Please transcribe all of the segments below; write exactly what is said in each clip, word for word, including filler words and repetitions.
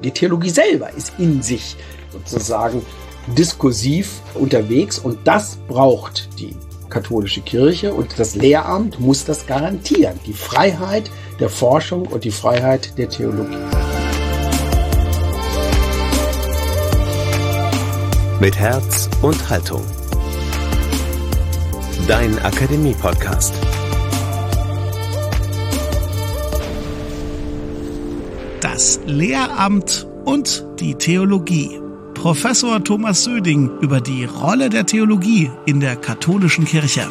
Die Theologie selber ist in sich sozusagen diskursiv unterwegs und das braucht die katholische Kirche und das Lehramt muss das garantieren. Die Freiheit der Forschung und die Freiheit der Theologie. Mit Herz und Haltung. Dein Akademie-Podcast. Das Lehramt und die Theologie. Professor Thomas Söding über die Rolle der Theologie in der katholischen Kirche.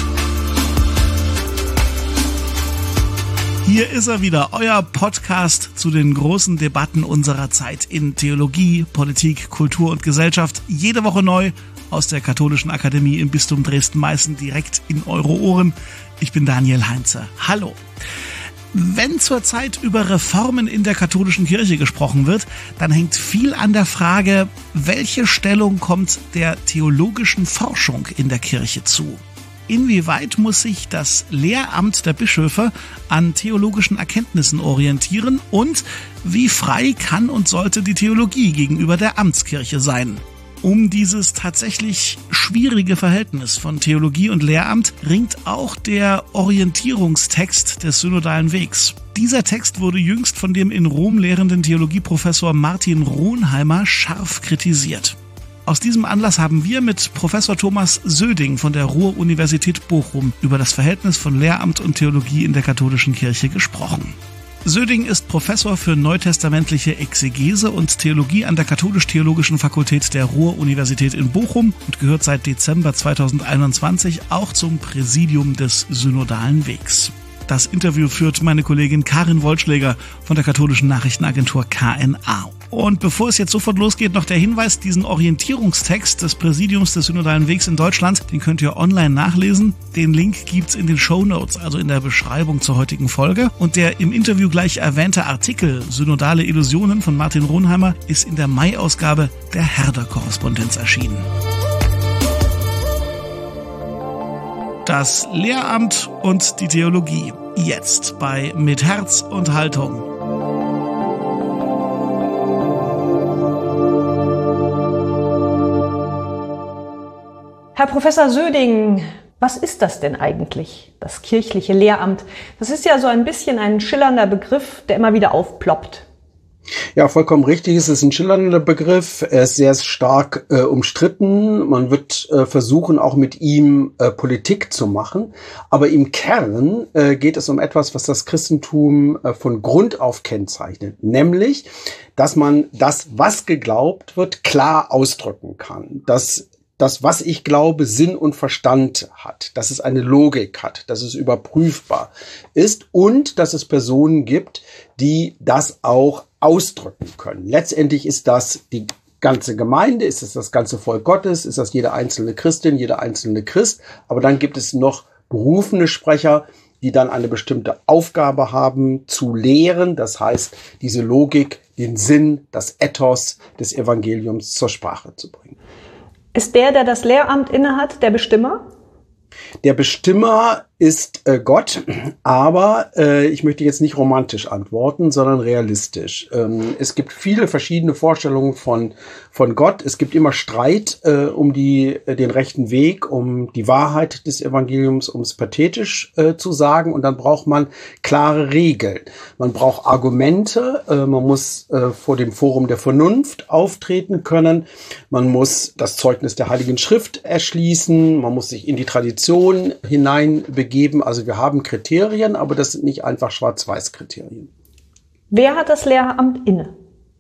Hier ist er wieder, euer Podcast zu den großen Debatten unserer Zeit in Theologie, Politik, Kultur und Gesellschaft. Jede Woche neu aus der Katholischen Akademie im Bistum Dresden-Meißen direkt in eure Ohren. Ich bin Daniel Heinze. Hallo. Wenn zurzeit über Reformen in der katholischen Kirche gesprochen wird, dann hängt viel an der Frage, welche Stellung kommt der theologischen Forschung in der Kirche zu? Inwieweit muss sich das Lehramt der Bischöfe an theologischen Erkenntnissen orientieren und wie frei kann und sollte die Theologie gegenüber der Amtskirche sein? Um dieses tatsächlich schwierige Verhältnis von Theologie und Lehramt ringt auch der Orientierungstext des synodalen Wegs. Dieser Text wurde jüngst von dem in Rom lehrenden Theologieprofessor Martin Ronheimer scharf kritisiert. Aus diesem Anlass haben wir mit Professor Thomas Söding von der Ruhr-Universität Bochum über das Verhältnis von Lehramt und Theologie in der katholischen Kirche gesprochen. Söding ist Professor für neutestamentliche Exegese und Theologie an der Katholisch-Theologischen Fakultät der Ruhr-Universität in Bochum und gehört seit Dezember zweitausendeinundzwanzig auch zum Präsidium des Synodalen Wegs. Das Interview führt meine Kollegin Karin Wollschläger von der katholischen Nachrichtenagentur K N A. Und bevor es jetzt sofort losgeht, noch der Hinweis, diesen Orientierungstext des Präsidiums des Synodalen Wegs in Deutschland, den könnt ihr online nachlesen. Den Link gibt's in den Shownotes, also in der Beschreibung zur heutigen Folge. Und der im Interview gleich erwähnte Artikel Synodale Illusionen von Martin Ronheimer ist in der Mai-Ausgabe der Herder-Korrespondenz erschienen. Das Lehramt und die Theologie. Jetzt bei Mit Herz und Haltung. Herr Professor Söding, was ist das denn eigentlich, das kirchliche Lehramt? Das ist ja so ein bisschen ein schillernder Begriff, der immer wieder aufploppt. Ja, vollkommen richtig. Es ist ein schillernder Begriff. Er ist sehr stark äh, umstritten. Man wird äh, versuchen, auch mit ihm äh, Politik zu machen. Aber im Kern äh, geht es um etwas, was das Christentum äh, von Grund auf kennzeichnet. Nämlich, dass man das, was geglaubt wird, klar ausdrücken kann. Dass das, was ich glaube, Sinn und Verstand hat, dass es eine Logik hat, dass es überprüfbar ist und dass es Personen gibt, die das auch ausdrücken können. Letztendlich ist das die ganze Gemeinde, ist es das ganze Volk Gottes, ist das jede einzelne Christin, jeder einzelne Christ, aber dann gibt es noch berufene Sprecher, die dann eine bestimmte Aufgabe haben, zu lehren, das heißt, diese Logik, den Sinn, das Ethos des Evangeliums zur Sprache zu bringen. Ist der, der das Lehramt innehat, der Bestimmer? Der Bestimmer ist äh, Gott, aber äh, ich möchte jetzt nicht romantisch antworten, sondern realistisch. Ähm, es gibt viele verschiedene Vorstellungen von von Gott. Es gibt immer Streit äh, um die äh, den rechten Weg, um die Wahrheit des Evangeliums, um es pathetisch äh, zu sagen. Und dann braucht man klare Regeln. Man braucht Argumente. Äh, man muss äh, vor dem Forum der Vernunft auftreten können. Man muss das Zeugnis der Heiligen Schrift erschließen. Man muss sich in die Tradition hineinbegeben. Geben. Also wir haben Kriterien, aber das sind nicht einfach Schwarz-Weiß-Kriterien. Wer hat das Lehramt inne?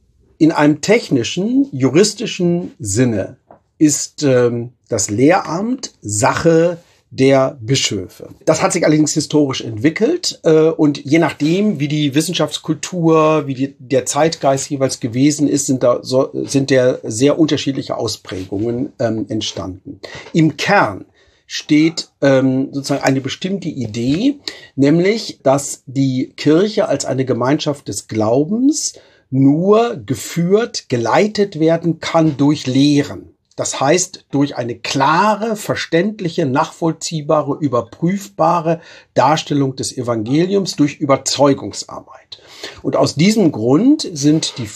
In einem technischen, juristischen Sinne ist ähm, das Lehramt Sache der Bischöfe. Das hat sich allerdings historisch entwickelt äh, und je nachdem, wie die Wissenschaftskultur, wie die, der Zeitgeist jeweils gewesen ist, sind da so, sind der sehr unterschiedliche Ausprägungen ähm, entstanden. Im Kern steht ähm, sozusagen eine bestimmte Idee, nämlich, dass die Kirche als eine Gemeinschaft des Glaubens nur geführt, geleitet werden kann durch Lehren. Das heißt, durch eine klare, verständliche, nachvollziehbare, überprüfbare Darstellung des Evangeliums durch Überzeugungsarbeit. Und aus diesem Grund sind die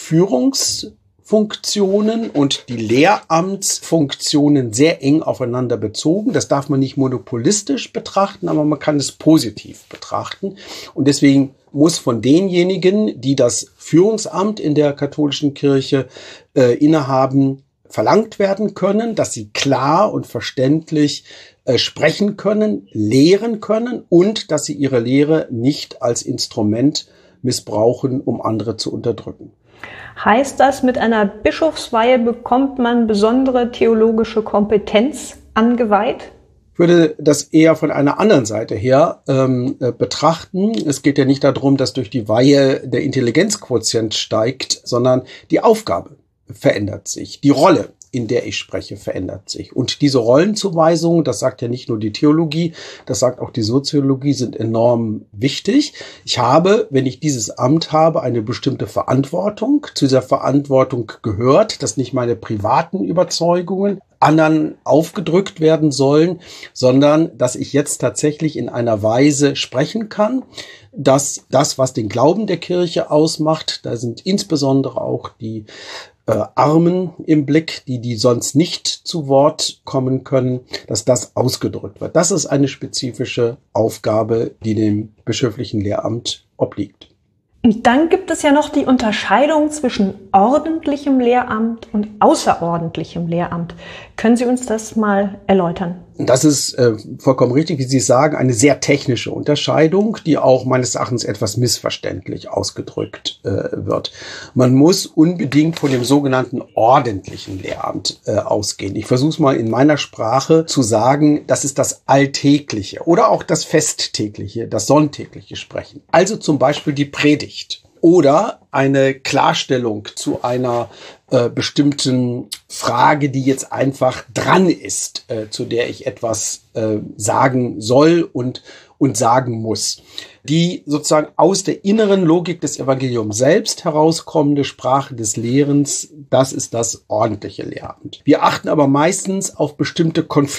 Führungsfunktionen und die Lehramtsfunktionen sehr eng aufeinander bezogen. Das darf man nicht monopolistisch betrachten, aber man kann es positiv betrachten. Und deswegen muss von denjenigen, die das Führungsamt in der katholischen Kirche äh, innehaben, verlangt werden können, dass sie klar und verständlich äh, sprechen können, lehren können und dass sie ihre Lehre nicht als Instrument missbrauchen, um andere zu unterdrücken. Heißt das, mit einer Bischofsweihe bekommt man besondere theologische Kompetenz angeweiht? Ich würde das eher von einer anderen Seite her ähm, äh, betrachten. Es geht ja nicht darum, dass durch die Weihe der Intelligenzquotient steigt, sondern die Aufgabe verändert sich. Die Rolle, in der ich spreche, verändert sich. Und diese Rollenzuweisungen, das sagt ja nicht nur die Theologie, das sagt auch die Soziologie, sind enorm wichtig. Ich habe, wenn ich dieses Amt habe, eine bestimmte Verantwortung. Zu dieser Verantwortung gehört, dass nicht meine privaten Überzeugungen anderen aufgedrückt werden sollen, sondern dass ich jetzt tatsächlich in einer Weise sprechen kann, dass das, was den Glauben der Kirche ausmacht, da sind insbesondere auch die äh, Armen im Blick, die die sonst nicht zu Wort kommen können, dass das ausgedrückt wird. Das ist eine spezifische Aufgabe, die dem bischöflichen Lehramt obliegt. Und dann gibt es ja noch die Unterscheidung zwischen ordentlichem Lehramt und außerordentlichem Lehramt. Können Sie uns das mal erläutern? Das ist äh, vollkommen richtig, wie Sie sagen, eine sehr technische Unterscheidung, die auch meines Erachtens etwas missverständlich ausgedrückt äh, wird. Man muss unbedingt von dem sogenannten ordentlichen Lehramt äh, ausgehen. Ich versuche es mal in meiner Sprache zu sagen, das ist das alltägliche oder auch das festtägliche, das sonntägliche Sprechen. Also zum Beispiel die Predigt. Oder eine Klarstellung zu einer äh, bestimmten Frage, die jetzt einfach dran ist, äh, zu der ich etwas äh, sagen soll und, und sagen muss. Die sozusagen aus der inneren Logik des Evangeliums selbst herauskommende Sprache des Lehrens, das ist das ordentliche Lehramt. Wir achten aber meistens auf bestimmte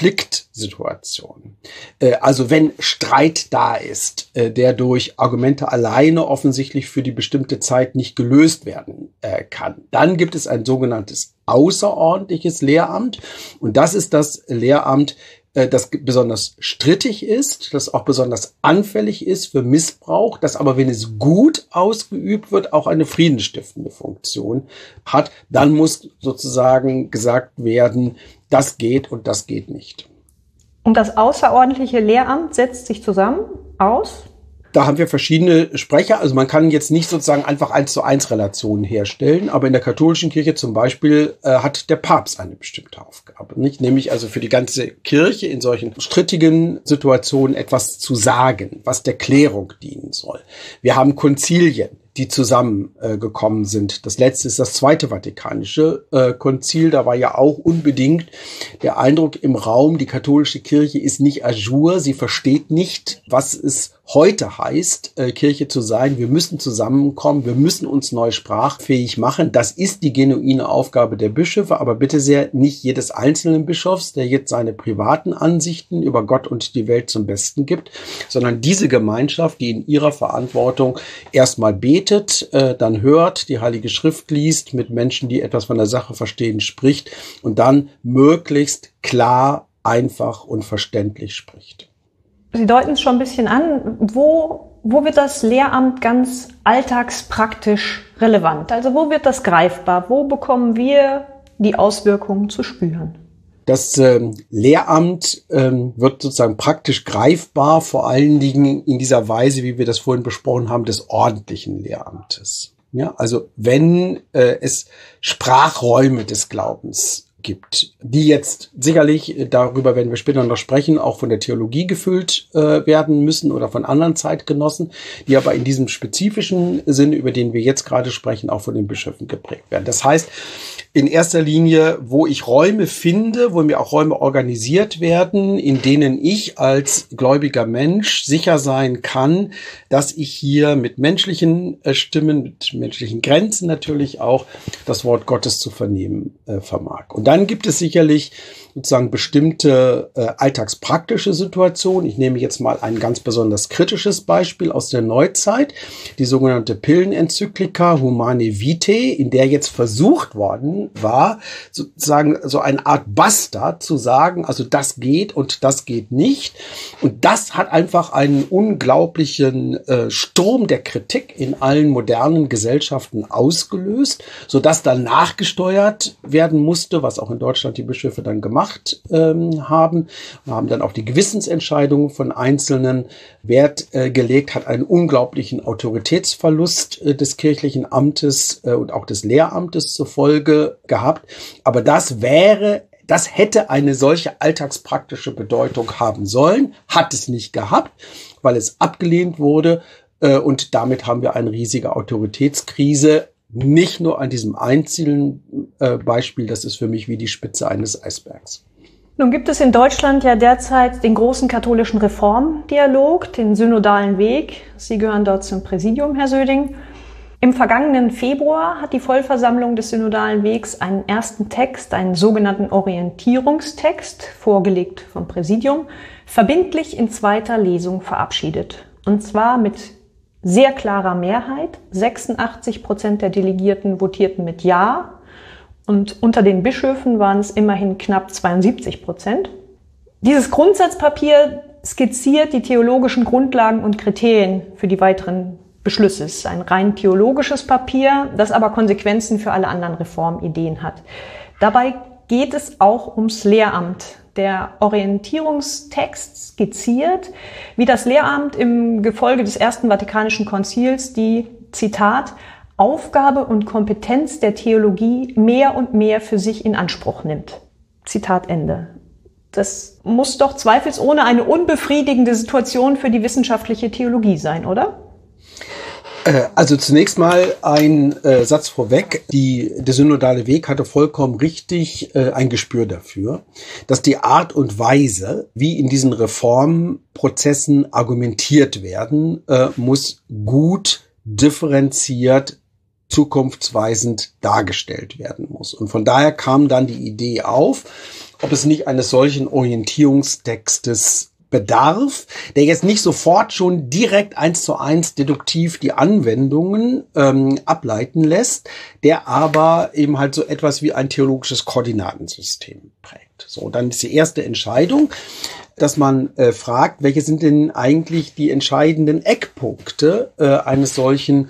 Konfliktsituationen. Äh, also wenn Streit da ist, äh, der durch Argumente alleine offensichtlich für die bestimmte Zeit nicht gelöst werden äh, kann, dann gibt es ein sogenanntes außerordentliches Lehramt. Und das ist das Lehramt, das besonders strittig ist, das auch besonders anfällig ist für Missbrauch, das aber, wenn es gut ausgeübt wird, auch eine friedensstiftende Funktion hat. Dann muss sozusagen gesagt werden, das geht und das geht nicht. Und das außerordentliche Lehramt setzt sich zusammen aus? Da haben wir verschiedene Sprecher. Also man kann jetzt nicht sozusagen einfach eins zu eins Relationen herstellen, aber in der katholischen Kirche zum Beispiel äh, hat der Papst eine bestimmte Aufgabe, nicht? Nämlich also für die ganze Kirche in solchen strittigen Situationen etwas zu sagen, was der Klärung dienen soll. Wir haben Konzilien, die zusammengekommen äh, sind. Das letzte ist das Zweite Vatikanische äh, Konzil. Da war ja auch unbedingt der Eindruck im Raum, die katholische Kirche ist nicht à jour, sie versteht nicht, was es heute heißt, äh, Kirche zu sein. Wir müssen zusammenkommen, wir müssen uns neu sprachfähig machen. Das ist die genuine Aufgabe der Bischöfe, aber bitte sehr nicht jedes einzelnen Bischofs, der jetzt seine privaten Ansichten über Gott und die Welt zum Besten gibt, sondern diese Gemeinschaft, die in ihrer Verantwortung erstmal betet, äh, dann hört, die Heilige Schrift liest, mit Menschen, die etwas von der Sache verstehen, spricht und dann möglichst klar, einfach und verständlich spricht. Sie deuten es schon ein bisschen an. Wo, wo wird das Lehramt ganz alltagspraktisch relevant? Also wo wird das greifbar? Wo bekommen wir die Auswirkungen zu spüren? Das ähm, Lehramt ähm, wird sozusagen praktisch greifbar, vor allen Dingen in dieser Weise, wie wir das vorhin besprochen haben, des ordentlichen Lehramtes. Ja, also wenn äh, es Sprachräume des Glaubens gibt, die jetzt sicherlich, darüber werden wir später noch sprechen, auch von der Theologie gefüllt äh, werden müssen oder von anderen Zeitgenossen, die aber in diesem spezifischen Sinne, über den wir jetzt gerade sprechen, auch von den Bischöfen geprägt werden. Das heißt, in erster Linie, wo ich Räume finde, wo mir auch Räume organisiert werden, in denen ich als gläubiger Mensch sicher sein kann, dass ich hier mit menschlichen äh, Stimmen, mit menschlichen Grenzen natürlich auch das Wort Gottes zu vernehmen äh, vermag. Und dann dann gibt es sicherlich sozusagen bestimmte äh, alltagspraktische Situationen. Ich nehme jetzt mal ein ganz besonders kritisches Beispiel aus der Neuzeit, die sogenannte Pillenenzyklika Humanae Vitae, in der jetzt versucht worden war, sozusagen so eine Art Basta zu sagen, also das geht und das geht nicht. Und das hat einfach einen unglaublichen äh, Sturm der Kritik in allen modernen Gesellschaften ausgelöst, sodass dann nachgesteuert werden musste, was auch in Deutschland die Bischöfe dann gemacht ähm, haben. Wir haben dann auch die Gewissensentscheidungen von Einzelnen Wert äh, gelegt, hat einen unglaublichen Autoritätsverlust äh, des kirchlichen Amtes äh, und auch des Lehramtes zur Folge gehabt. Aber das wäre Das hätte eine solche alltagspraktische Bedeutung haben sollen, hat es nicht gehabt, weil es abgelehnt wurde. Äh, und damit haben wir eine riesige Autoritätskrise. Nicht nur an diesem einzelnen äh, Beispiel, das ist für mich wie die Spitze eines Eisbergs. Nun gibt es in Deutschland ja derzeit den großen katholischen Reformdialog, den synodalen Weg. Sie gehören dort zum Präsidium, Herr Söding. Im vergangenen Februar hat die Vollversammlung des synodalen Wegs einen ersten Text, einen sogenannten Orientierungstext, vorgelegt vom Präsidium, verbindlich in zweiter Lesung verabschiedet. Und zwar mit sehr klarer Mehrheit. sechsundachtzig Prozent der Delegierten votierten mit Ja und unter den Bischöfen waren es immerhin knapp zweiundsiebzig Prozent. Dieses Grundsatzpapier skizziert die theologischen Grundlagen und Kriterien für die weiteren Beschlüsse. Es ist ein rein theologisches Papier, das aber Konsequenzen für alle anderen Reformideen hat. Dabei geht es auch ums Lehramt. Der Orientierungstext skizziert, wie das Lehramt im Gefolge des Ersten Vatikanischen Konzils die, Zitat, Aufgabe und Kompetenz der Theologie mehr und mehr für sich in Anspruch nimmt. Zitat Ende. Das muss doch zweifelsohne eine unbefriedigende Situation für die wissenschaftliche Theologie sein, oder? Also zunächst mal ein äh, Satz vorweg. Die, der synodale Weg hatte vollkommen richtig äh, ein Gespür dafür, dass die Art und Weise, wie in diesen Reformprozessen argumentiert werden, äh, muss gut differenziert, zukunftsweisend dargestellt werden muss. Und von daher kam dann die Idee auf, ob es nicht eines solchen Orientierungstextes bedarf, der jetzt nicht sofort schon direkt eins zu eins deduktiv die Anwendungen ähm, ableiten lässt, der aber eben halt so etwas wie ein theologisches Koordinatensystem prägt. So, dann ist die erste Entscheidung, dass man äh, fragt, welche sind denn eigentlich die entscheidenden Eckpunkte äh, eines solchen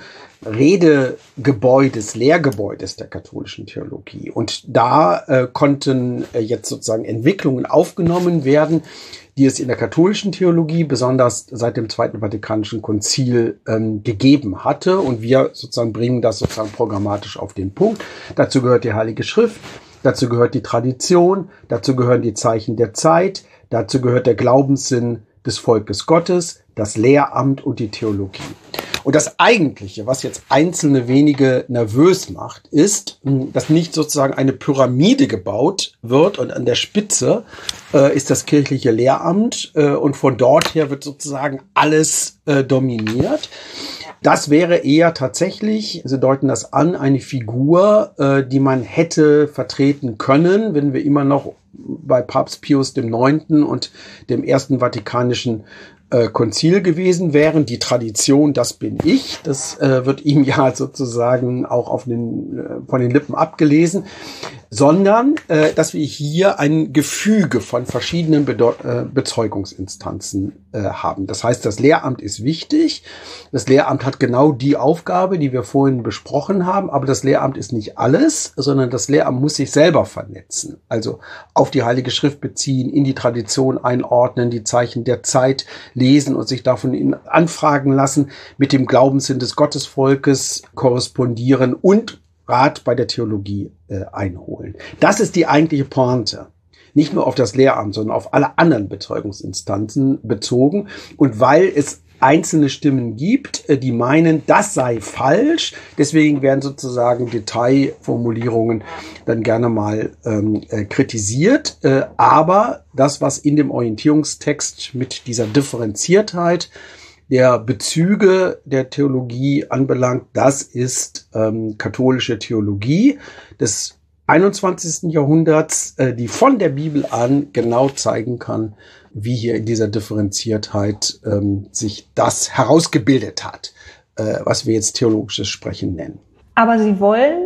Redegebäudes, Lehrgebäudes der katholischen Theologie. Und da äh, konnten äh, jetzt sozusagen Entwicklungen aufgenommen werden, die es in der katholischen Theologie besonders seit dem Zweiten Vatikanischen Konzil ähm, gegeben hatte. Und wir sozusagen bringen das sozusagen programmatisch auf den Punkt. Dazu gehört die Heilige Schrift, dazu gehört die Tradition, dazu gehören die Zeichen der Zeit, dazu gehört der Glaubenssinn des Volkes Gottes, das Lehramt und die Theologie. Und das Eigentliche, was jetzt einzelne wenige nervös macht, ist, dass nicht sozusagen eine Pyramide gebaut wird und an der Spitze äh, ist das kirchliche Lehramt äh, und von dort her wird sozusagen alles äh, dominiert. Das wäre eher tatsächlich, Sie deuten das an, eine Figur, äh, die man hätte vertreten können, wenn wir immer noch bei Papst Pius der Neunte und dem Ersten Vatikanischen Konzil gewesen wären. Die Tradition, das bin ich, das äh, wird ihm ja sozusagen auch auf den, äh, von den Lippen abgelesen, sondern äh, dass wir hier ein Gefüge von verschiedenen Bedeu- äh, Bezeugungsinstanzen äh, haben. Das heißt, das Lehramt ist wichtig. Das Lehramt hat genau die Aufgabe, die wir vorhin besprochen haben, aber das Lehramt ist nicht alles, sondern das Lehramt muss sich selber vernetzen. Also auf die Heilige Schrift beziehen, in die Tradition einordnen, die Zeichen der Zeit lesen und sich davon anfragen lassen, mit dem Glaubenssinn des Gottesvolkes korrespondieren und Rat bei der Theologie äh, einholen. Das ist die eigentliche Pointe. Nicht nur auf das Lehramt, sondern auf alle anderen Bezeugungsinstanzen bezogen. Und weil es einzelne Stimmen gibt, die meinen, das sei falsch. Deswegen werden sozusagen Detailformulierungen dann gerne mal ähm, äh, kritisiert. Äh, aber das, was in dem Orientierungstext mit dieser Differenziertheit der Bezüge der Theologie anbelangt, das ist ähm, katholische Theologie. Das einundzwanzigsten Jahrhunderts, äh, die von der Bibel an genau zeigen kann, wie hier in dieser Differenziertheit ähm, sich das herausgebildet hat, äh, was wir jetzt theologisches Sprechen nennen. Aber Sie wollen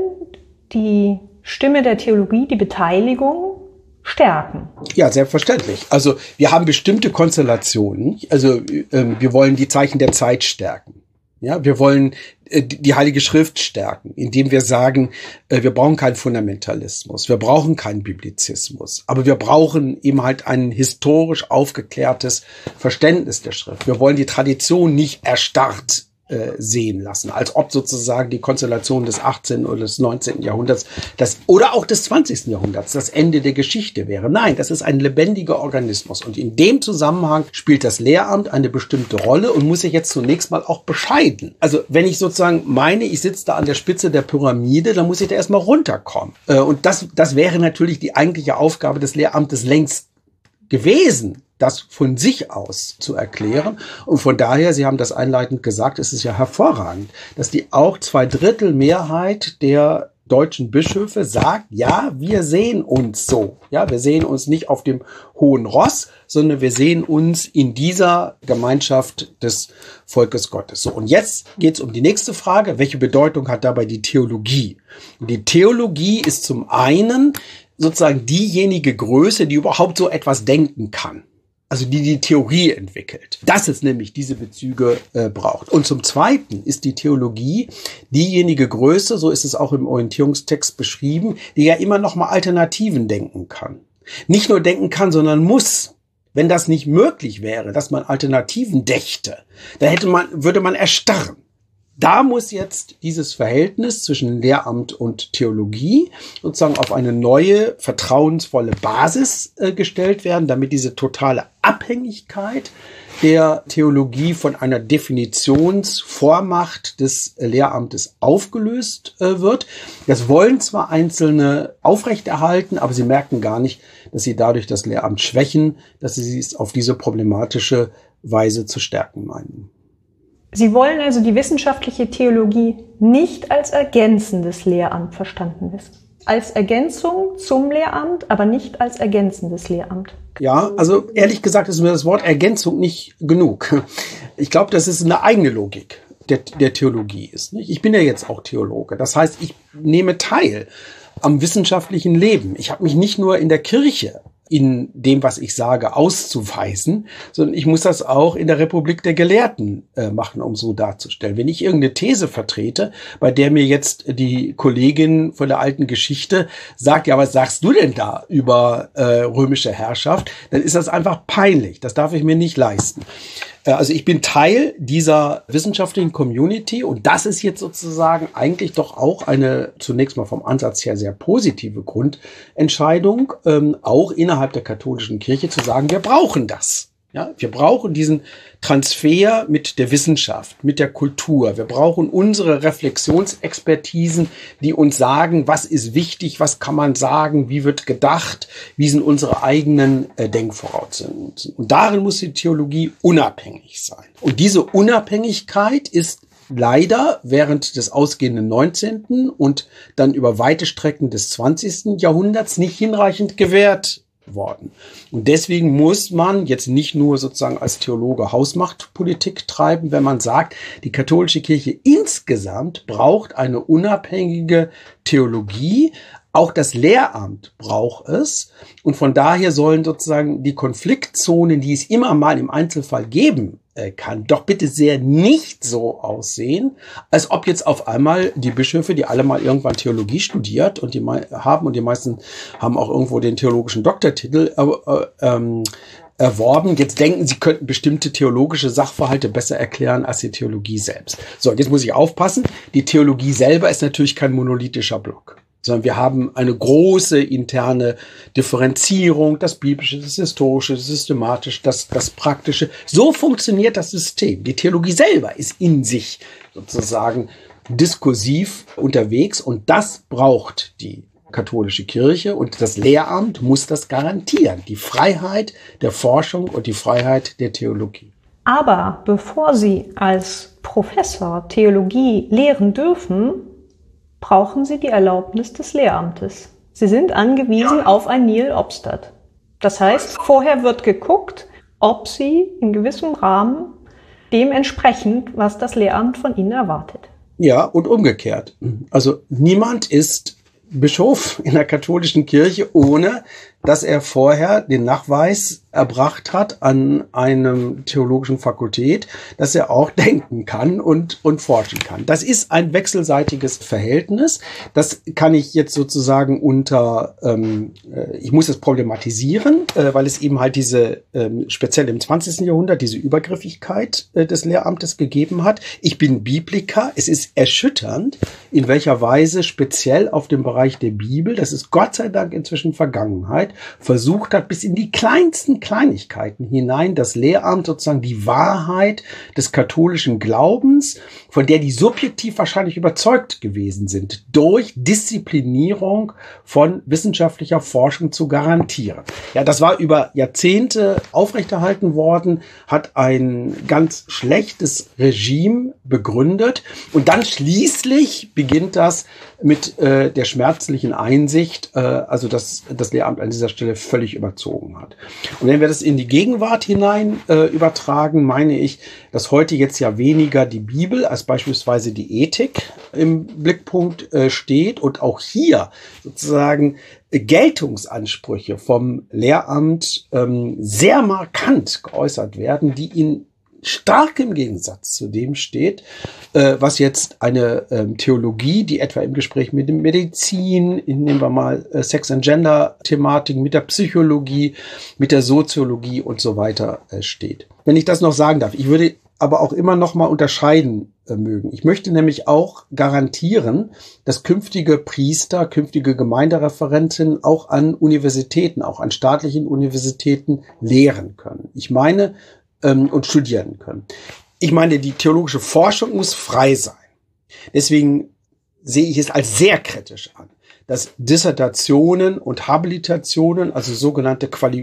die Stimme der Theologie, die Beteiligung stärken. Ja, selbstverständlich. Also wir haben bestimmte Konstellationen. Also äh, wir wollen die Zeichen der Zeit stärken. Ja, wir wollen äh, die Heilige Schrift stärken, indem wir sagen, äh, wir brauchen keinen Fundamentalismus, wir brauchen keinen Biblizismus, aber wir brauchen eben halt ein historisch aufgeklärtes Verständnis der Schrift. Wir wollen die Tradition nicht erstarrt äh, sehen lassen, als ob sozusagen die Konstellation des achtzehnten oder des neunzehnten Jahrhunderts das, oder auch des zwanzigsten Jahrhunderts das Ende der Geschichte wäre. Nein, das ist ein lebendiger Organismus. Und in dem Zusammenhang spielt das Lehramt eine bestimmte Rolle und muss sich jetzt zunächst mal auch bescheiden. Also wenn ich sozusagen meine, ich sitze da an der Spitze der Pyramide, dann muss ich da erstmal runterkommen. Äh, und das, das wäre natürlich die eigentliche Aufgabe des Lehramtes längst gewesen, das von sich aus zu erklären. Und von daher, Sie haben das einleitend gesagt, es ist ja hervorragend, dass die auch zwei Drittel Mehrheit der deutschen Bischöfe sagt, ja, wir sehen uns so. Ja, wir sehen uns nicht auf dem hohen Ross, sondern wir sehen uns in dieser Gemeinschaft des Volkes Gottes. So, und jetzt geht es um die nächste Frage. Welche Bedeutung hat dabei die Theologie? Und die Theologie ist zum einen sozusagen diejenige Größe, die überhaupt so etwas denken kann. Also die die Theorie entwickelt. Dass es nämlich diese Bezüge äh, braucht. Und zum Zweiten ist die Theologie diejenige Größe, so ist es auch im Orientierungstext beschrieben, die ja immer noch mal Alternativen denken kann. Nicht nur denken kann, sondern muss. Wenn das nicht möglich wäre, dass man Alternativen dächte, dann hätte man, würde man erstarren. Da muss jetzt dieses Verhältnis zwischen Lehramt und Theologie sozusagen auf eine neue, vertrauensvolle Basis äh, gestellt werden, damit diese totale Abhängigkeit der Theologie von einer Definitionsvormacht des Lehramtes aufgelöst äh, wird. Das wollen zwar Einzelne aufrechterhalten, aber sie merken gar nicht, dass sie dadurch das Lehramt schwächen, dass sie es auf diese problematische Weise zu stärken meinen. Sie wollen also die wissenschaftliche Theologie nicht als ergänzendes Lehramt verstanden wissen. Als Ergänzung zum Lehramt, aber nicht als ergänzendes Lehramt. Ja, also ehrlich gesagt ist mir das Wort Ergänzung nicht genug. Ich glaube, das ist eine eigene Logik der, der Theologie ist. Nicht? Ich bin ja jetzt auch Theologe. Das heißt, ich nehme teil am wissenschaftlichen Leben. Ich habe mich nicht nur in der Kirche in dem, was ich sage, auszuweisen, sondern ich muss das auch in der Republik der Gelehrten äh, machen, um so darzustellen. Wenn ich irgendeine These vertrete, bei der mir jetzt die Kollegin von der alten Geschichte sagt, ja, was sagst du denn da über äh, römische Herrschaft, dann ist das einfach peinlich. Das darf ich mir nicht leisten. Äh, also ich bin Teil dieser wissenschaftlichen Community und das ist jetzt sozusagen eigentlich doch auch eine zunächst mal vom Ansatz her sehr positive Grundentscheidung, ähm, auch innerhalb der katholischen Kirche zu sagen, wir brauchen das. Ja, wir brauchen diesen Transfer mit der Wissenschaft, mit der Kultur. Wir brauchen unsere Reflexionsexpertisen, die uns sagen, was ist wichtig, was kann man sagen, wie wird gedacht, wie sind unsere eigenen äh, Denkvoraussetzungen. Und darin muss die Theologie unabhängig sein. Und diese Unabhängigkeit ist leider während des ausgehenden neunzehnten und dann über weite Strecken des zwanzigsten Jahrhunderts nicht hinreichend gewährt worden. Und deswegen muss man jetzt nicht nur sozusagen als Theologe Hausmachtpolitik treiben, wenn man sagt, die katholische Kirche insgesamt braucht eine unabhängige Theologie. Auch das Lehramt braucht es. Und von daher sollen sozusagen die Konfliktzonen, die es immer mal im Einzelfall geben kann, doch bitte sehr nicht so aussehen, als ob jetzt auf einmal die Bischöfe, die alle mal irgendwann Theologie studiert und die haben und die meisten haben auch irgendwo den theologischen Doktortitel äh, ähm, erworben, jetzt denken, sie könnten bestimmte theologische Sachverhalte besser erklären als die Theologie selbst. So, jetzt muss ich aufpassen, die Theologie selber ist natürlich kein monolithischer Block, sondern wir haben eine große interne Differenzierung, das Biblische, das Historische, das Systematische, das, das Praktische. So funktioniert das System. Die Theologie selber ist in sich sozusagen diskursiv unterwegs und das braucht die katholische Kirche und das Lehramt muss das garantieren. Die Freiheit der Forschung und die Freiheit der Theologie. Aber bevor Sie als Professor Theologie lehren dürfen, brauchen Sie die Erlaubnis des Lehramtes. Sie sind angewiesen auf ein Nihil obstat. Das heißt, vorher wird geguckt, ob sie in gewissem Rahmen dem entsprechend, was das Lehramt von ihnen erwartet. Ja, und umgekehrt. Also niemand ist Bischof in der katholischen Kirche, ohne dass er vorher den Nachweis erbracht hat an einem theologischen Fakultät, dass er auch denken kann und, und forschen kann. Das ist ein wechselseitiges Verhältnis. Das kann ich jetzt sozusagen unter, ähm, ich muss es problematisieren, äh, weil es eben halt diese, ähm, speziell im zwanzigsten Jahrhundert, diese Übergriffigkeit äh, des Lehramtes gegeben hat. Ich bin Bibliker. Es ist erschütternd, in welcher Weise speziell auf dem Bereich der Bibel, das ist Gott sei Dank inzwischen Vergangenheit, versucht hat, bis in die kleinsten Kleinigkeiten hinein das Lehramt sozusagen die Wahrheit des katholischen Glaubens, von der die subjektiv wahrscheinlich überzeugt gewesen sind, durch Disziplinierung von wissenschaftlicher Forschung zu garantieren. Ja, das war über Jahrzehnte aufrechterhalten worden, hat ein ganz schlechtes Regime begründet und dann schließlich beginnt das mit äh, der schmerzlichen Einsicht, äh, also dass das Lehramt an dieser Stelle völlig überzogen hat. Und wenn wir das in die Gegenwart hinein äh, übertragen, meine ich, dass heute jetzt ja weniger die Bibel als beispielsweise die Ethik im Blickpunkt äh, steht und auch hier sozusagen Geltungsansprüche vom Lehramt ähm, sehr markant geäußert werden, die in stark im Gegensatz zu dem steht, äh, was jetzt eine ähm, Theologie, die etwa im Gespräch mit dem Medizin, nehmen wir mal äh, Sex and Gender Thematiken, mit der Psychologie, mit der Soziologie und so weiter äh, steht. Wenn ich das noch sagen darf, ich würde aber auch immer noch mal unterscheiden äh, mögen. Ich möchte nämlich auch garantieren, dass künftige Priester, künftige Gemeindereferenten auch an Universitäten, auch an staatlichen Universitäten lehren können. Ich meine, und studieren können. Ich meine, die theologische Forschung muss frei sein. Deswegen sehe ich es als sehr kritisch an, dass Dissertationen und Habilitationen, also sogenannte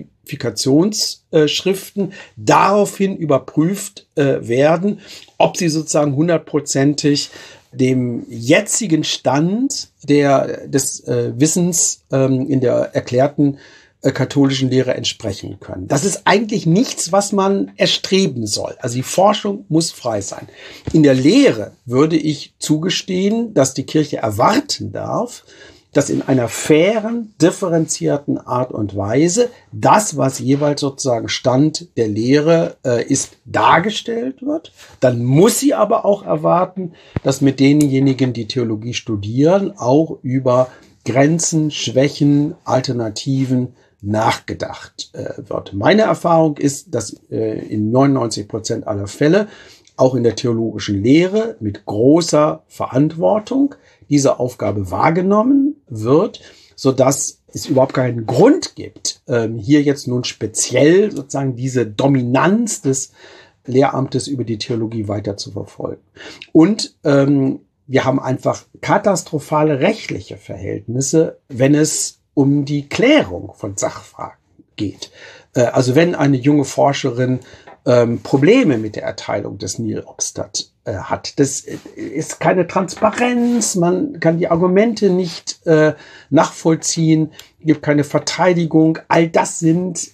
Qualifikationsschriften, daraufhin überprüft äh, werden, ob sie sozusagen hundertprozentig dem jetzigen Stand der, des äh, Wissens ähm, in der erklärten katholischen Lehre entsprechen können. Das ist eigentlich nichts, was man erstreben soll. Also die Forschung muss frei sein. In der Lehre würde ich zugestehen, dass die Kirche erwarten darf, dass in einer fairen, differenzierten Art und Weise das, was jeweils sozusagen Stand der Lehre äh, ist, dargestellt wird. Dann muss sie aber auch erwarten, dass mit denjenigen, die Theologie studieren, auch über Grenzen, Schwächen, Alternativen nachgedacht äh, wird. Meine Erfahrung ist, dass äh, in neunundneunzig Prozent aller Fälle auch in der theologischen Lehre mit großer Verantwortung diese Aufgabe wahrgenommen wird, so dass es überhaupt keinen Grund gibt, ähm, hier jetzt nun speziell sozusagen diese Dominanz des Lehramtes über die Theologie weiter zu verfolgen. Und ähm, wir haben einfach katastrophale rechtliche Verhältnisse, wenn es um die Klärung von Sachfragen geht. Äh, also wenn eine junge Forscherin ähm, Probleme mit der Erteilung des Nihil obstat äh, hat, das ist keine Transparenz, man kann die Argumente nicht äh, nachvollziehen, gibt keine Verteidigung. All das sind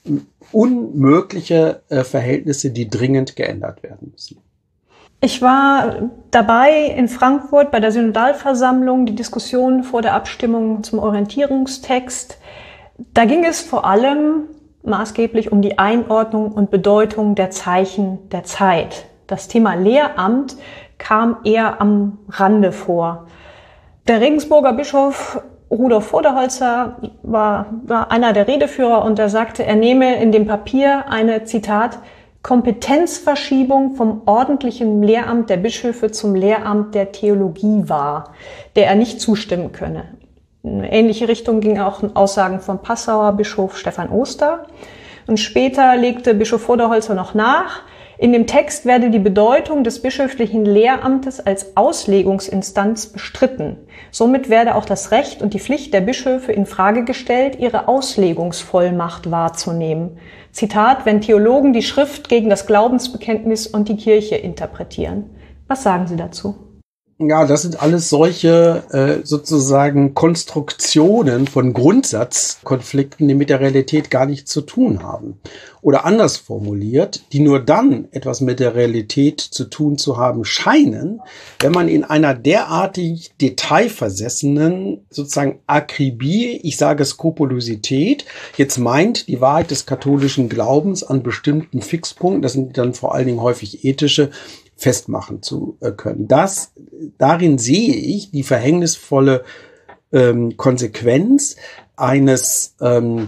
unmögliche äh, Verhältnisse, die dringend geändert werden müssen. Ich war dabei in Frankfurt bei der Synodalversammlung, die Diskussion vor der Abstimmung zum Orientierungstext. Da ging es vor allem maßgeblich um die Einordnung und Bedeutung der Zeichen der Zeit. Das Thema Lehramt kam eher am Rande vor. Der Regensburger Bischof Rudolf Voderholzer war, war einer der Redeführer und er sagte, er nehme in dem Papier eine, Zitat, Kompetenzverschiebung vom ordentlichen Lehramt der Bischöfe zum Lehramt der Theologie wahr, der er nicht zustimmen könne. In eine ähnliche Richtung ging auch Aussagen vom Passauer Bischof Stephan Oster. Und später legte Bischof Voderholzer noch nach, in dem Text werde die Bedeutung des bischöflichen Lehramtes als Auslegungsinstanz bestritten. Somit werde auch das Recht und die Pflicht der Bischöfe in Frage gestellt, ihre Auslegungsvollmacht wahrzunehmen. Zitat, wenn Theologen die Schrift gegen das Glaubensbekenntnis und die Kirche interpretieren. Was sagen Sie dazu? Ja, das sind alles solche äh, sozusagen Konstruktionen von Grundsatzkonflikten, die mit der Realität gar nichts zu tun haben. Oder anders formuliert, die nur dann etwas mit der Realität zu tun zu haben scheinen, wenn man in einer derartig detailversessenen sozusagen Akribie, ich sage Skrupulosität, jetzt meint, die Wahrheit des katholischen Glaubens an bestimmten Fixpunkten, das sind dann vor allen Dingen häufig ethische, festmachen zu können. Das, darin sehe ich die verhängnisvolle ähm, Konsequenz eines ähm,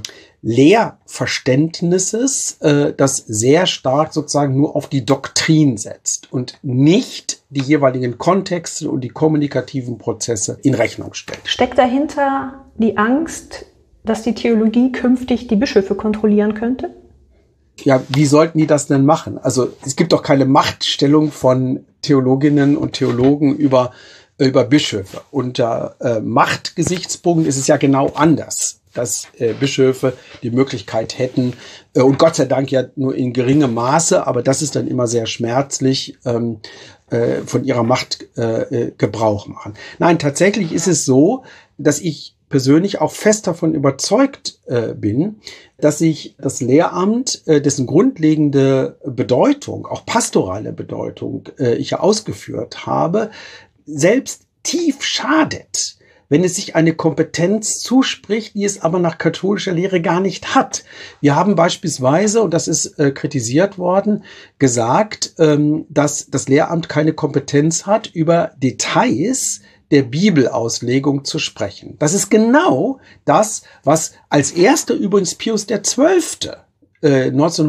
Lehrverständnisses, äh, das sehr stark sozusagen nur auf die Doktrin setzt und nicht die jeweiligen Kontexte und die kommunikativen Prozesse in Rechnung stellt. Steckt dahinter die Angst, dass die Theologie künftig die Bischöfe kontrollieren könnte? Ja, wie sollten die das denn machen? Also es gibt doch keine Machtstellung von Theologinnen und Theologen über, über Bischöfe. Unter äh, Machtgesichtspunkten ist es ja genau anders, dass äh, Bischöfe die Möglichkeit hätten, äh, und Gott sei Dank ja nur in geringem Maße, aber das ist dann immer sehr schmerzlich, ähm, äh, von ihrer Macht äh, Gebrauch machen. Nein, tatsächlich ist es so, dass ich persönlich auch fest davon überzeugt äh, bin, dass sich das Lehramt, äh, dessen grundlegende Bedeutung, auch pastorale Bedeutung, äh, ich ja ausgeführt habe, selbst tief schadet, wenn es sich eine Kompetenz zuspricht, die es aber nach katholischer Lehre gar nicht hat. Wir haben beispielsweise, und das ist äh, kritisiert worden, gesagt, ähm, dass das Lehramt keine Kompetenz hat, über Details der Bibelauslegung zu sprechen. Das ist genau das, was als erster übrigens Pius der Zwölfte äh,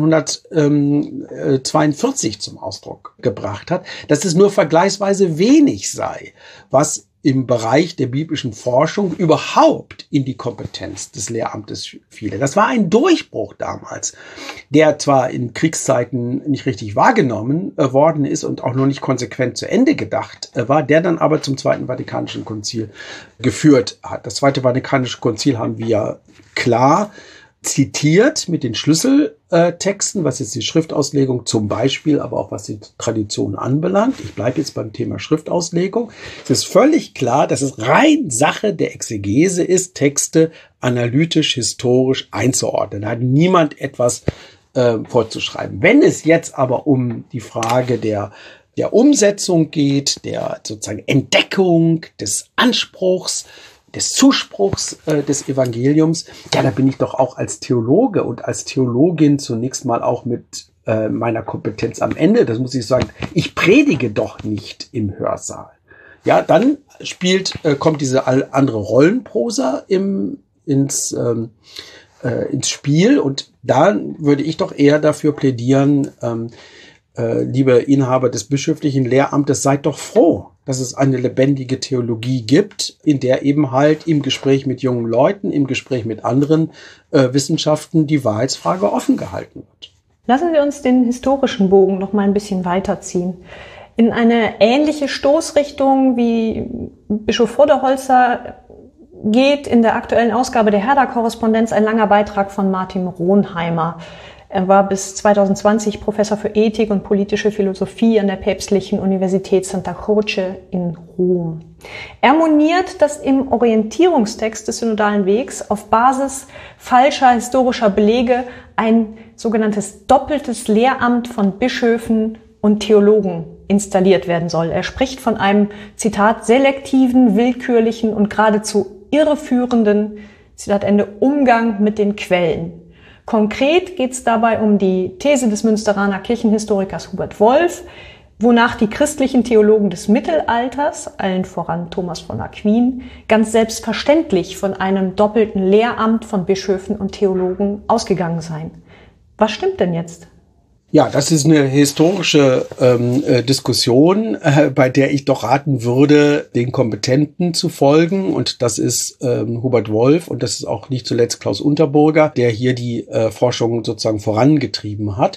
neunzehnhundertzweiundvierzig zum Ausdruck gebracht hat, dass es nur vergleichsweise wenig sei, was im Bereich der biblischen Forschung überhaupt in die Kompetenz des Lehramtes fiele. Das war ein Durchbruch damals, der zwar in Kriegszeiten nicht richtig wahrgenommen äh, worden ist und auch noch nicht konsequent zu Ende gedacht äh, war, der dann aber zum Zweiten Vatikanischen Konzil geführt hat. Das Zweite Vatikanische Konzil haben wir klar zitiert mit den Schlüsseltexten, was jetzt die Schriftauslegung zum Beispiel, aber auch was die Tradition anbelangt. Ich bleibe jetzt beim Thema Schriftauslegung. Es ist völlig klar, dass es rein Sache der Exegese ist, Texte analytisch, historisch einzuordnen. Da hat niemand etwas äh, vorzuschreiben. Wenn es jetzt aber um die Frage der der Umsetzung geht, der sozusagen Entdeckung, des Anspruchs, des Zuspruchs äh, des Evangeliums, ja, da bin ich doch auch als Theologe und als Theologin zunächst mal auch mit äh, meiner Kompetenz am Ende. Das muss ich sagen, ich predige doch nicht im Hörsaal. Ja, dann spielt, äh, kommt diese andere Rollenprosa im, ins, ähm, äh, ins Spiel und da würde ich doch eher dafür plädieren, ähm, äh, liebe Inhaber des bischöflichen Lehramtes, seid doch froh, dass es eine lebendige Theologie gibt, in der eben halt im Gespräch mit jungen Leuten, im Gespräch mit anderen äh, Wissenschaften die Wahrheitsfrage offen gehalten wird. Lassen Sie uns den historischen Bogen noch mal ein bisschen weiterziehen. In eine ähnliche Stoßrichtung wie Bischof Voderholzer geht in der aktuellen Ausgabe der Herder-Korrespondenz ein langer Beitrag von Martin Ronheimer. Er war bis zwanzig Professor für Ethik und politische Philosophie an der Päpstlichen Universität Santa Croce in Rom. Er moniert, dass im Orientierungstext des synodalen Wegs auf Basis falscher historischer Belege ein sogenanntes doppeltes Lehramt von Bischöfen und Theologen installiert werden soll. Er spricht von einem, Zitat, selektiven, willkürlichen und geradezu irreführenden, Zitat Ende, Umgang mit den Quellen. Konkret geht es dabei um die These des Münsteraner Kirchenhistorikers Hubert Wolf, wonach die christlichen Theologen des Mittelalters, allen voran Thomas von Aquin, ganz selbstverständlich von einem doppelten Lehramt von Bischöfen und Theologen ausgegangen seien. Was stimmt denn jetzt? Ja, das ist eine historische ähm, äh, Diskussion, äh, bei der ich doch raten würde, den Kompetenten zu folgen. Und das ist ähm, Hubert Wolf und das ist auch nicht zuletzt Klaus Unterburger, der hier die äh, Forschung sozusagen vorangetrieben hat.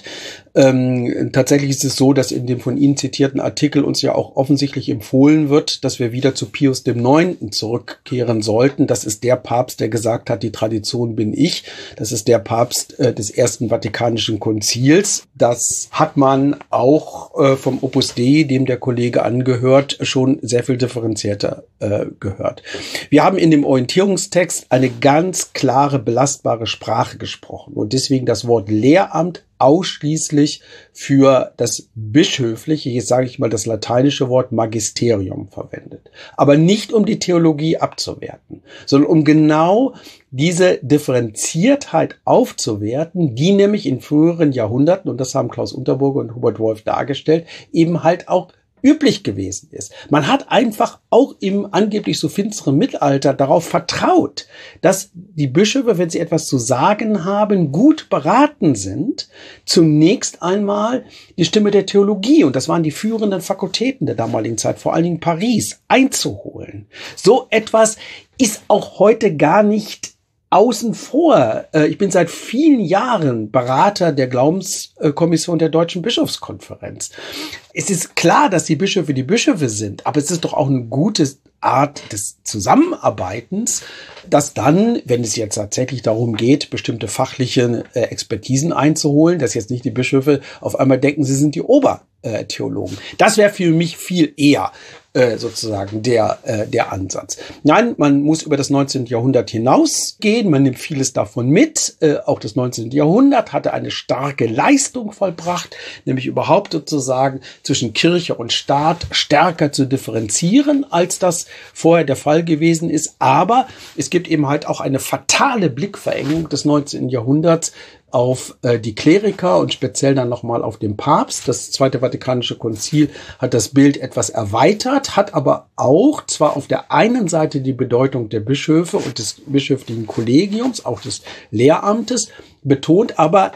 Ähm, tatsächlich ist es so, dass in dem von Ihnen zitierten Artikel uns ja auch offensichtlich empfohlen wird, dass wir wieder zu Pius dem Neunten zurückkehren sollten. Das ist der Papst, der gesagt hat, die Tradition bin ich. Das ist der Papst äh, des Ersten Vatikanischen Konzils. Das hat man auch äh, vom Opus Dei, dem der Kollege angehört, schon sehr viel differenzierter äh, gehört. Wir haben in dem Orientierungstext eine ganz klare, belastbare Sprache gesprochen und deswegen das Wort Lehramt ausschließlich für das bischöfliche, jetzt sage ich mal das lateinische Wort Magisterium verwendet. Aber nicht um die Theologie abzuwerten, sondern um genau diese Differenziertheit aufzuwerten, die nämlich in früheren Jahrhunderten, und das haben Klaus Unterburger und Hubert Wolf dargestellt, eben halt auch üblich gewesen ist. Man hat einfach auch im angeblich so finsteren Mittelalter darauf vertraut, dass die Bischöfe, wenn sie etwas zu sagen haben, gut beraten sind, zunächst einmal die Stimme der Theologie, und das waren die führenden Fakultäten der damaligen Zeit, vor allen Dingen Paris, einzuholen. So etwas ist auch heute gar nicht außen vor. Ich bin seit vielen Jahren Berater der Glaubenskommission der Deutschen Bischofskonferenz. Es ist klar, dass die Bischöfe die Bischöfe sind, aber es ist doch auch eine gute Art des Zusammenarbeitens, dass dann, wenn es jetzt tatsächlich darum geht, bestimmte fachliche Expertisen einzuholen, dass jetzt nicht die Bischöfe auf einmal denken, sie sind die Obertheologen. Das wäre für mich viel eher sozusagen der äh, der Ansatz. Nein, man muss über das neunzehnte Jahrhundert hinausgehen, man nimmt vieles davon mit. Äh, auch das neunzehnte Jahrhundert hatte eine starke Leistung vollbracht, nämlich überhaupt sozusagen zwischen Kirche und Staat stärker zu differenzieren, als das vorher der Fall gewesen ist. Aber es gibt eben halt auch eine fatale Blickverengung des neunzehnten Jahrhunderts auf äh, die Kleriker und speziell dann nochmal auf den Papst. Das Zweite Vatikanische Konzil hat das Bild etwas erweitert, hat aber auch zwar auf der einen Seite die Bedeutung der Bischöfe und des bischöflichen Kollegiums, auch des Lehramtes, betont, aber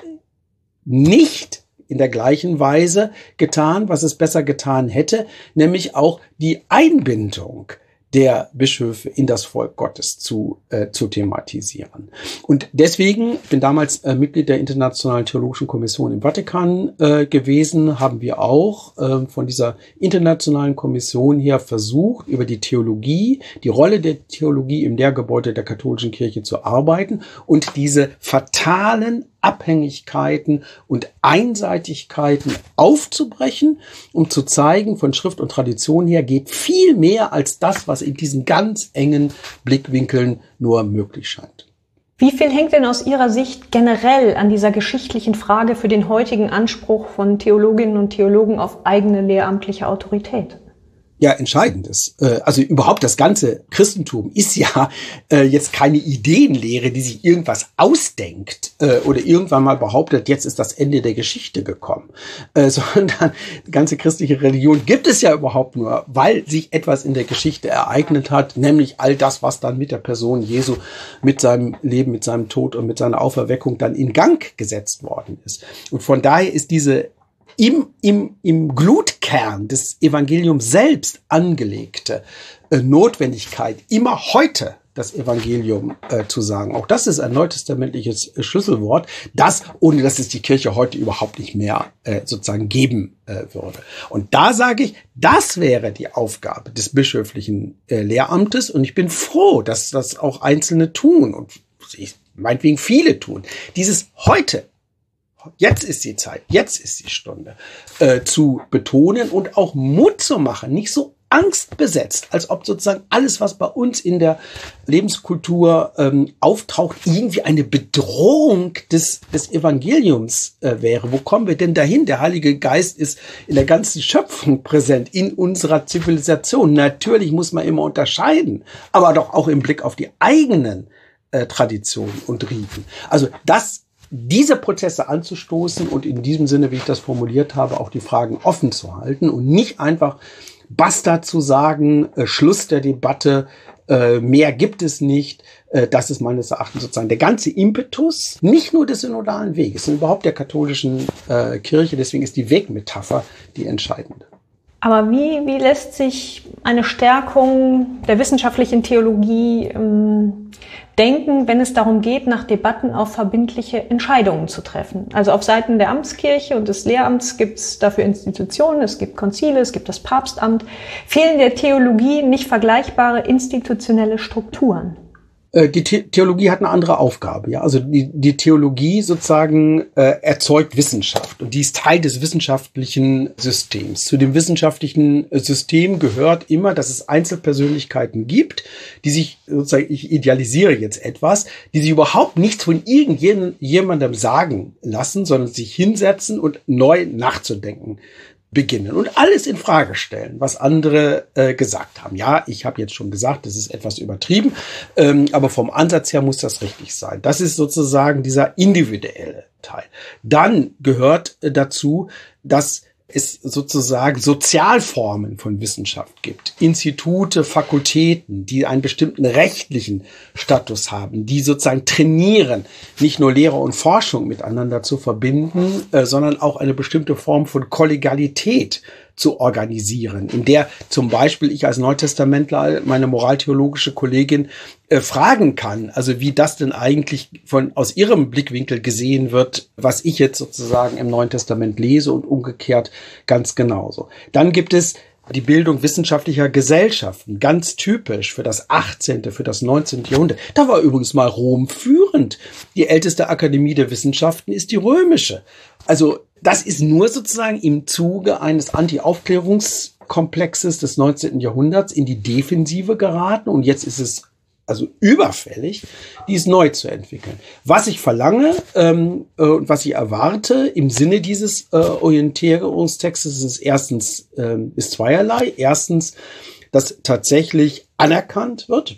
nicht in der gleichen Weise getan, was es besser getan hätte, nämlich auch die Einbindung der Bischöfe in das Volk Gottes zu, äh, zu thematisieren. Und deswegen, ich bin damals äh, Mitglied der Internationalen Theologischen Kommission im Vatikan äh, gewesen, haben wir auch äh, von dieser internationalen Kommission her versucht, über die Theologie, die Rolle der Theologie im Lehrgebäude der katholischen Kirche zu arbeiten und diese fatalen Abhängigkeiten und Einseitigkeiten aufzubrechen, um zu zeigen, von Schrift und Tradition her geht viel mehr als das, was in diesen ganz engen Blickwinkeln nur möglich scheint. Wie viel hängt denn aus Ihrer Sicht generell an dieser geschichtlichen Frage für den heutigen Anspruch von Theologinnen und Theologen auf eigene lehramtliche Autorität? Ja, Entscheidendes. Also überhaupt das ganze Christentum ist ja jetzt keine Ideenlehre, die sich irgendwas ausdenkt oder irgendwann mal behauptet, jetzt ist das Ende der Geschichte gekommen, sondern die ganze christliche Religion gibt es ja überhaupt nur, weil sich etwas in der Geschichte ereignet hat, nämlich all das, was dann mit der Person Jesu, mit seinem Leben, mit seinem Tod und mit seiner Auferweckung dann in Gang gesetzt worden ist. Und von daher ist diese Im, im, im Glutkern des Evangeliums selbst angelegte äh, Notwendigkeit, immer heute das Evangelium äh, zu sagen. Auch das ist ein neutestamentliches äh, Schlüsselwort, das, ohne dass es die Kirche heute überhaupt nicht mehr äh, sozusagen geben äh, würde. Und da sage ich, das wäre die Aufgabe des bischöflichen äh, Lehramtes. Und ich bin froh, dass das auch Einzelne tun und ich, meinetwegen viele tun. Dieses heute, jetzt ist die Zeit, jetzt ist die Stunde, äh, zu betonen und auch Mut zu machen, nicht so angstbesetzt, als ob sozusagen alles, was bei uns in der Lebenskultur ähm, auftaucht, irgendwie eine Bedrohung des, des Evangeliums äh, wäre. Wo kommen wir denn dahin? Der Heilige Geist ist in der ganzen Schöpfung präsent, in unserer Zivilisation. Natürlich muss man immer unterscheiden, aber doch auch im Blick auf die eigenen äh, Traditionen und Riten. Also das diese Prozesse anzustoßen und in diesem Sinne, wie ich das formuliert habe, auch die Fragen offen zu halten und nicht einfach basta zu sagen, äh, Schluss der Debatte, äh, mehr gibt es nicht. Äh, das ist meines Erachtens sozusagen der ganze Impetus, nicht nur des synodalen Weges, sondern überhaupt der katholischen äh, Kirche. Deswegen ist die Wegmetapher die entscheidende. Aber wie, wie lässt sich eine Stärkung der wissenschaftlichen Theologie ähm, denken, wenn es darum geht, nach Debatten auf verbindliche Entscheidungen zu treffen? Also auf Seiten der Amtskirche und des Lehramts gibt es dafür Institutionen, es gibt Konzile, es gibt das Papstamt. Fehlen der Theologie nicht vergleichbare institutionelle Strukturen? Die Theologie hat eine andere Aufgabe, ja. Also die, die Theologie sozusagen äh, erzeugt Wissenschaft und die ist Teil des wissenschaftlichen Systems. Zu dem wissenschaftlichen System gehört immer, dass es Einzelpersönlichkeiten gibt, die sich sozusagen, ich idealisiere jetzt etwas, die sich überhaupt nichts von irgendjemandem sagen lassen, sondern sich hinsetzen und neu nachzudenken beginnen und alles in Frage stellen, was andere äh, gesagt haben. Ja, ich habe jetzt schon gesagt, das ist etwas übertrieben, ähm, aber vom Ansatz her muss das richtig sein. Das ist sozusagen dieser individuelle Teil. Dann gehört äh, dazu, dass es sozusagen Sozialformen von Wissenschaft gibt, Institute, Fakultäten, die einen bestimmten rechtlichen Status haben, die sozusagen trainieren, nicht nur Lehre und Forschung miteinander zu verbinden, äh, sondern auch eine bestimmte Form von Kollegialität zu organisieren, in der zum Beispiel ich als Neutestamentler meine moraltheologische Kollegin äh, fragen kann, also wie das denn eigentlich von aus ihrem Blickwinkel gesehen wird, was ich jetzt sozusagen im Neuen Testament lese und umgekehrt ganz genauso. Dann gibt es die Bildung wissenschaftlicher Gesellschaften, ganz typisch für das achtzehnte, für das neunzehnte Jahrhundert. Da war übrigens mal Rom führend. Die älteste Akademie der Wissenschaften ist die römische. Also das ist nur sozusagen im Zuge eines Anti-Aufklärungskomplexes des neunzehnten Jahrhunderts in die Defensive geraten und jetzt ist es also überfällig, dies neu zu entwickeln. Was ich verlange ähm, äh, und was ich erwarte im Sinne dieses äh, Orientierungstextes ist erstens ähm, ist zweierlei. Erstens, dass tatsächlich anerkannt wird,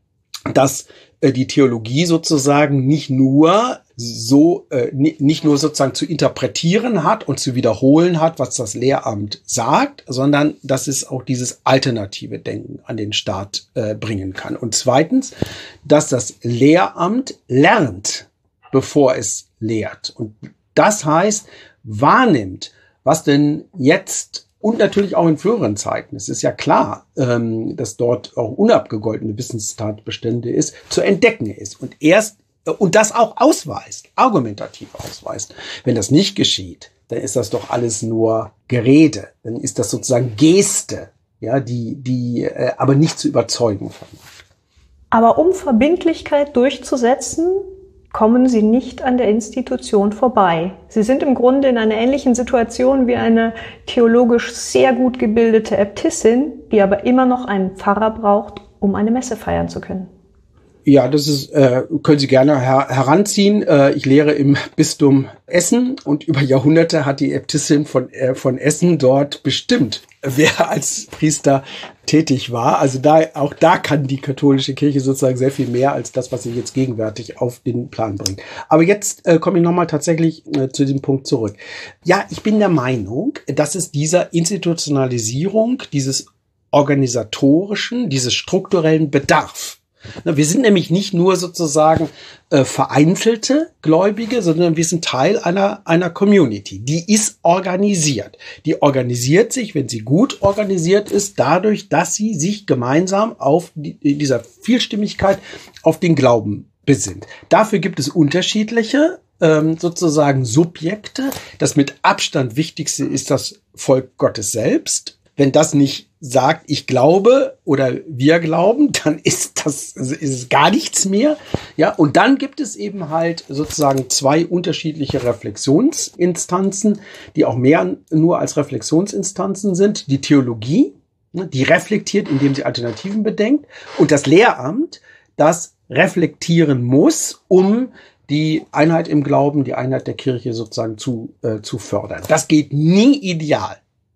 dass äh, die Theologie sozusagen nicht nur so äh, nicht nur sozusagen zu interpretieren hat und zu wiederholen hat, was das Lehramt sagt, sondern dass es auch dieses alternative Denken an den Start äh, bringen kann. Und zweitens, dass das Lehramt lernt, bevor es lehrt. Und das heißt, wahrnimmt, was denn jetzt und natürlich auch in früheren Zeiten, es ist ja klar, ähm, dass dort auch unabgegoltene Wissenstatbestände ist, zu entdecken ist. Und erst Und das auch ausweist, argumentativ ausweist. Wenn das nicht geschieht, dann ist das doch alles nur Gerede. Dann ist das sozusagen Geste, ja, die, die äh, aber nicht zu überzeugen vermag. Aber um Verbindlichkeit durchzusetzen, kommen Sie nicht an der Institution vorbei. Sie sind im Grunde in einer ähnlichen Situation wie eine theologisch sehr gut gebildete Äbtissin, die aber immer noch einen Pfarrer braucht, um eine Messe feiern zu können. Ja, das ist, äh, können Sie gerne her- heranziehen. Äh, ich lehre im Bistum Essen und über Jahrhunderte hat die Äbtissin von, äh, von Essen dort bestimmt, wer als Priester tätig war. Also da, auch da kann die katholische Kirche sozusagen sehr viel mehr als das, was sie jetzt gegenwärtig auf den Plan bringt. Aber jetzt äh, komme ich nochmal tatsächlich äh, zu diesem Punkt zurück. Ja, ich bin der Meinung, dass es dieser Institutionalisierung, dieses organisatorischen, dieses strukturellen Bedarf. Wir sind nämlich nicht nur sozusagen äh, vereinzelte Gläubige, sondern wir sind Teil einer einer Community. Die ist organisiert. Die organisiert sich, wenn sie gut organisiert ist, dadurch, dass sie sich gemeinsam auf die, dieser Vielstimmigkeit auf den Glauben besinnt. Dafür gibt es unterschiedliche ähm, sozusagen Subjekte. Das mit Abstand wichtigste ist das Volk Gottes selbst. Wenn das nicht sagt, ich glaube oder wir glauben, dann ist das ist es gar nichts mehr. Ja, und dann gibt es eben halt sozusagen zwei unterschiedliche Reflexionsinstanzen, die auch mehr nur als Reflexionsinstanzen sind. Die Theologie, die reflektiert, indem sie Alternativen bedenkt, und das Lehramt, das reflektieren muss, um die Einheit im Glauben, die Einheit der Kirche sozusagen zu äh, zu fördern. Das geht nie ideal.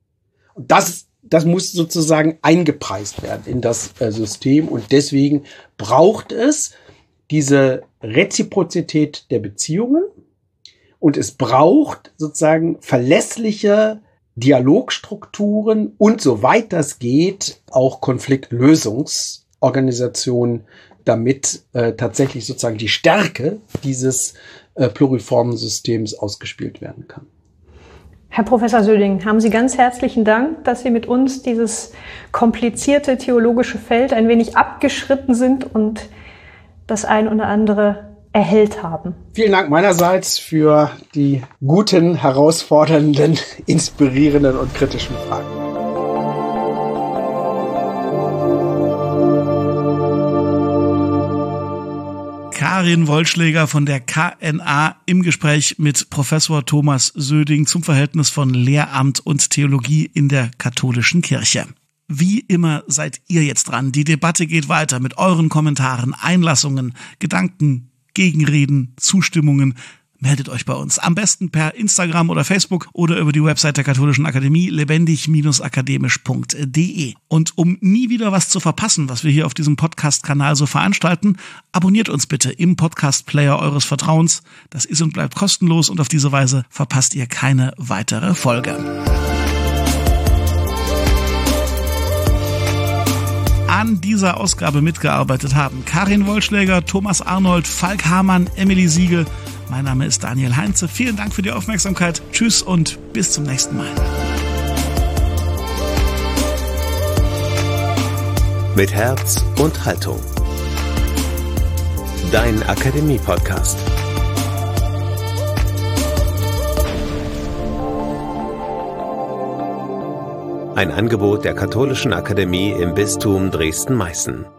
Und das Das muss sozusagen eingepreist werden in das äh, System. Und deswegen braucht es diese Reziprozität der Beziehungen. Und es braucht sozusagen verlässliche Dialogstrukturen und, soweit das geht, auch Konfliktlösungsorganisationen, damit äh, tatsächlich sozusagen die Stärke dieses äh, pluriformen Systems ausgespielt werden kann. Herr Professor Söding, haben Sie ganz herzlichen Dank, dass Sie mit uns dieses komplizierte theologische Feld ein wenig abgeschritten sind und das ein oder andere erhellt haben. Vielen Dank meinerseits für die guten, herausfordernden, inspirierenden und kritischen Fragen. Karin Wollschläger von der K N A im Gespräch mit Professor Thomas Söding zum Verhältnis von Lehramt und Theologie in der katholischen Kirche. Wie immer seid ihr jetzt dran. Die Debatte geht weiter mit euren Kommentaren, Einlassungen, Gedanken, Gegenreden, Zustimmungen. Meldet euch bei uns. Am besten per Instagram oder Facebook oder über die Website der Katholischen Akademie lebendig akademisch punkt de. Und um nie wieder was zu verpassen, was wir hier auf diesem Podcast-Kanal so veranstalten, abonniert uns bitte im Podcast-Player eures Vertrauens. Das ist und bleibt kostenlos und auf diese Weise verpasst ihr keine weitere Folge. An dieser Ausgabe mitgearbeitet haben Karin Wollschläger, Thomas Arnold, Falk Hamann, Emily Siegel. Mein Name ist Daniel Heinze. Vielen Dank für die Aufmerksamkeit. Tschüss und bis zum nächsten Mal. Mit Herz und Haltung. Dein Akademie-Podcast. Ein Angebot der Katholischen Akademie im Bistum Dresden-Meißen.